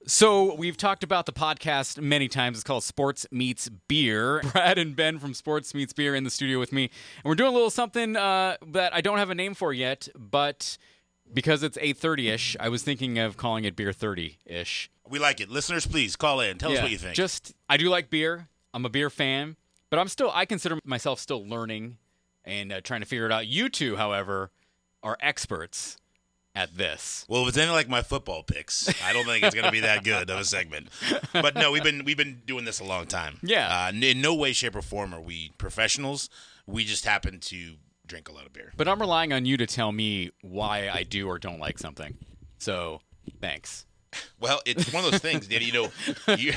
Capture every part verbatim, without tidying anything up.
So we've talked about the podcast many times. It's called Sports Meets Beer. Brad and Ben from Sports Meets Beer in the studio with me. And we're doing a little something uh, that I don't have a name for yet, but because it's eight thirty-ish, I was thinking of calling it Beer thirty-ish. We like it. Listeners, please call in. Tell yeah, us what you think. Just, I do like beer. I'm a beer fan, but I'm still, I consider myself still learning and uh, trying to figure it out. You two, however, are experts at this. Well, if it's anything like my football picks, I don't think it's going to be that good of a segment. But no, we've been we've been doing this a long time. Yeah. Uh, in no way, shape, or form are we professionals. We just happen to drink a lot of beer. But I'm relying on you to tell me why I do or don't like something. So, thanks. Well, it's one of those things, Danny. You know, you,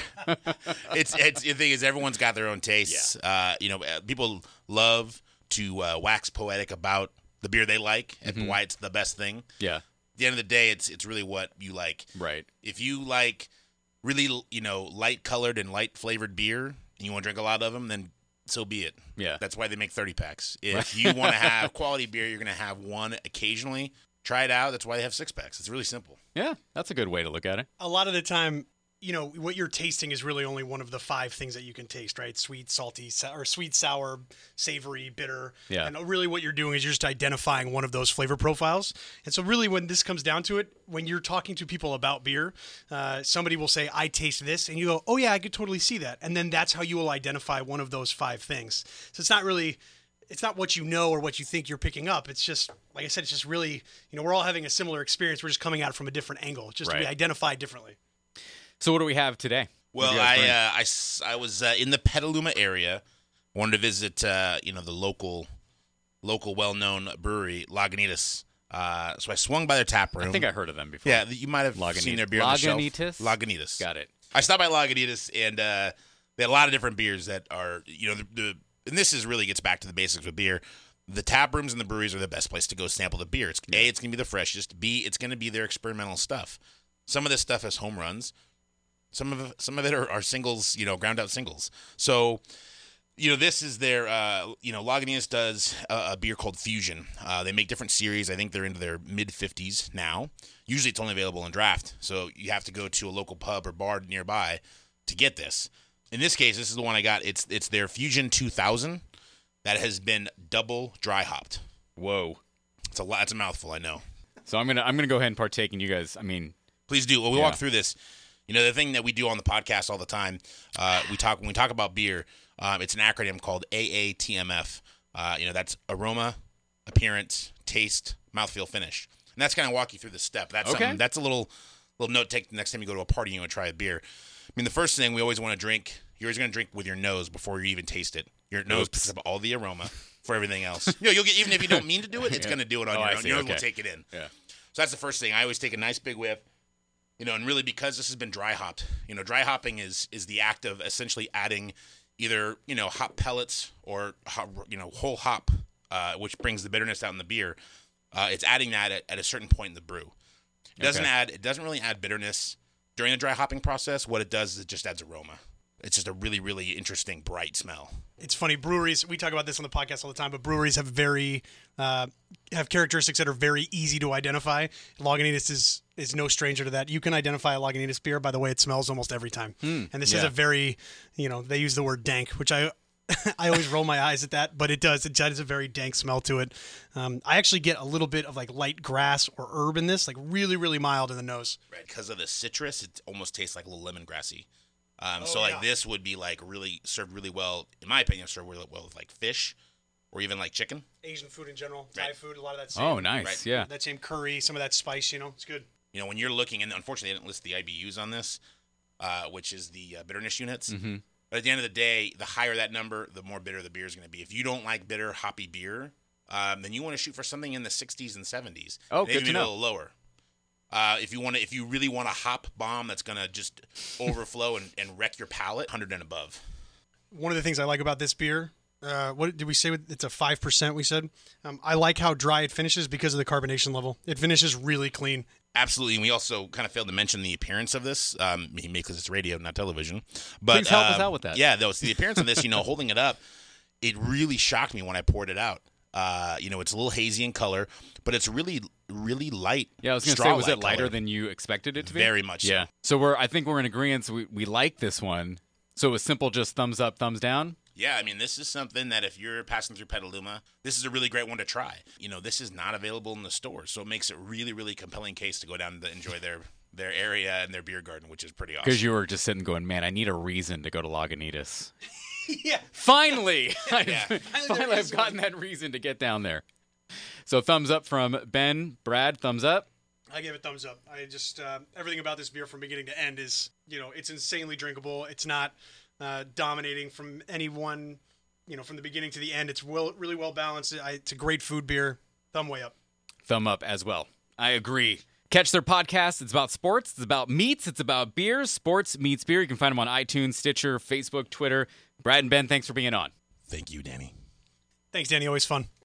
it's it's the thing is everyone's got their own tastes. Yeah. Uh, you know, people love to uh, wax poetic about the beer they like and mm-hmm. why it's the best thing. Yeah. At the end of the day, it's it's really what you like. Right. If you like really, you know, light colored and light flavored beer, and you want to drink a lot of them, then so be it. Yeah. That's why they make thirty packs. If you want to have quality beer, you're going to have one occasionally. Try it out. That's why they have six packs. It's really simple. Yeah, that's a good way to look at it. A lot of the time, you know, what you're tasting is really only one of the five things that you can taste, right? Sweet, salty, or sweet, sour, savory, bitter. Yeah. And really what you're doing is you're just identifying one of those flavor profiles. And so really when this comes down to it, when you're talking to people about beer, uh, somebody will say, I taste this. And you go, oh, yeah, I could totally see that. And then that's how you will identify one of those five things. So it's not really... It's not what you know or what you think you're picking up. It's just, like I said, it's just really, you know, we're all having a similar experience. We're just coming at it from a different angle, just right. to be identified differently. So what do we have today? Well, I, uh, I, I was uh, in the Petaluma area. Wanted to visit, uh, you know, the local, local well-known brewery, Lagunitas. Uh, so I swung by their tap room. I think I heard of them before. Yeah, you might have Lagunitas. seen their beer on the shelf. Lagunitas? Lagunitas. Got it. I stopped by Lagunitas, and uh, they had a lot of different beers that are, you know, the, the and this is really gets back to the basics of beer. The tap rooms and the breweries are the best place to go sample the beer. It's A, it's going to be the freshest. B, it's going to be their experimental stuff. Some of this stuff has home runs. Some of some of it are, are singles, you know, ground out singles. So, you know, this is their, uh, you know, Lagunitas does a, a beer called Fusion. Uh, they make different series. I think they're into their mid fifties now. Usually it's only available in draft. So you have to go to a local pub or bar nearby to get this. In this case, this is the one I got. It's it's their Fusion two thousand that has been double dry hopped. Whoa, it's a lot. It's a mouthful, I know. So I'm gonna I'm gonna go ahead and partake. And you guys, I mean, please do. Well, we yeah. walk through this. You know, the thing that we do on the podcast all the time, uh, we talk when we talk about beer. Um, it's an acronym called A A T M F. Uh, you know, that's aroma, appearance, taste, mouthfeel, finish, and that's kind of walk you through the step. That's okay. That's a little little note to take the next time you go to a party and you want to try a beer. I mean, the first thing we always want to drink, you're always going to drink with your nose before you even taste it. Your nose Oops. picks up all the aroma for everything else. You know, you'll get, even if you don't mean to do it, it's yeah. going to do it on oh, your I own. see. Your nose okay. will take it in. Yeah. So that's the first thing. I always take a nice big whiff, you know, and really because this has been dry hopped, you know, dry hopping is is the act of essentially adding either, you know, hop pellets or, hop, you know, whole hop, uh, which brings the bitterness out in the beer. Uh, it's adding that at, at a certain point in the brew. It doesn't okay. add. It doesn't really add bitterness during the dry hopping process. What it does is it just adds aroma. It's just a really, really interesting, bright smell. It's funny. Breweries, we talk about this on the podcast all the time, but breweries have very uh, have characteristics that are very easy to identify. Lagunitas is is no stranger to that. You can identify a Lagunitas beer by the way it smells almost every time. Mm, and this yeah. is a very, you know, they use the word dank, which I I always roll my eyes at that, but it does. It has a very dank smell to it. Um, I actually get a little bit of like light grass or herb in this, like really, really mild in the nose. Right, because of the citrus, it almost tastes like a little lemongrassy. Um, oh, so like yeah. this would be like really served really well, in my opinion, served really well with like fish or even like chicken. Asian food in general, Thai right. food, a lot of that same. Oh, nice, right. yeah. That same curry, some of that spice, you know, it's good. You know, when you're looking, and unfortunately they didn't list the I B Us on this, uh, which is the uh, bitterness units. Mm-hmm. But at the end of the day, the higher that number, the more bitter the beer is going to be. If you don't like bitter, hoppy beer, um, then you want to shoot for something in the sixties and seventies. Oh, maybe good to even know. a little lower. Uh, if you want to, if you really want a hop bomb that's going to just overflow and, and wreck your palate, one hundred and above. One of the things I like about this beer, uh, what did we say? It's a five percent. We said. Um, I like how dry it finishes because of the carbonation level. It finishes really clean. Absolutely, and we also kind of failed to mention the appearance of this. Um, because it's radio, not television. But please help um, us out with that. Yeah, though, so the appearance of this, you know, holding it up, it really shocked me when I poured it out. Uh, you know, it's a little hazy in color, but it's really really light. Yeah, I was going to say, was it lighter color. than you expected it to be? Very much so. Yeah. So we're, I think we're in agreement. We, we like this one. So it was simple, just thumbs up, thumbs down? Yeah, I mean, this is something that if you're passing through Petaluma, this is a really great one to try. You know, this is not available in the stores, so it makes it really, really compelling case to go down to enjoy their their area and their beer garden, which is pretty awesome. Because you were just sitting going, man, I need a reason to go to Lagunitas. yeah. Finally! I've, yeah. Finally, I've gotten that reason to get down there. So thumbs up from Ben. Brad, thumbs up? I give it thumbs up. I just, uh, everything about this beer from beginning to end is, you know, it's insanely drinkable. It's not uh, dominating from any one, you know, from the beginning to the end. It's well, really well balanced. I, it's a great food beer. Thumb way up. Thumb up as well. I agree. Catch their podcast. It's about sports. It's about meats. It's about beers. Sports Meets Beer. You can find them on iTunes, Stitcher, Facebook, Twitter. Brad and Ben, thanks for being on. Thank you, Danny. Thanks, Danny. Always fun.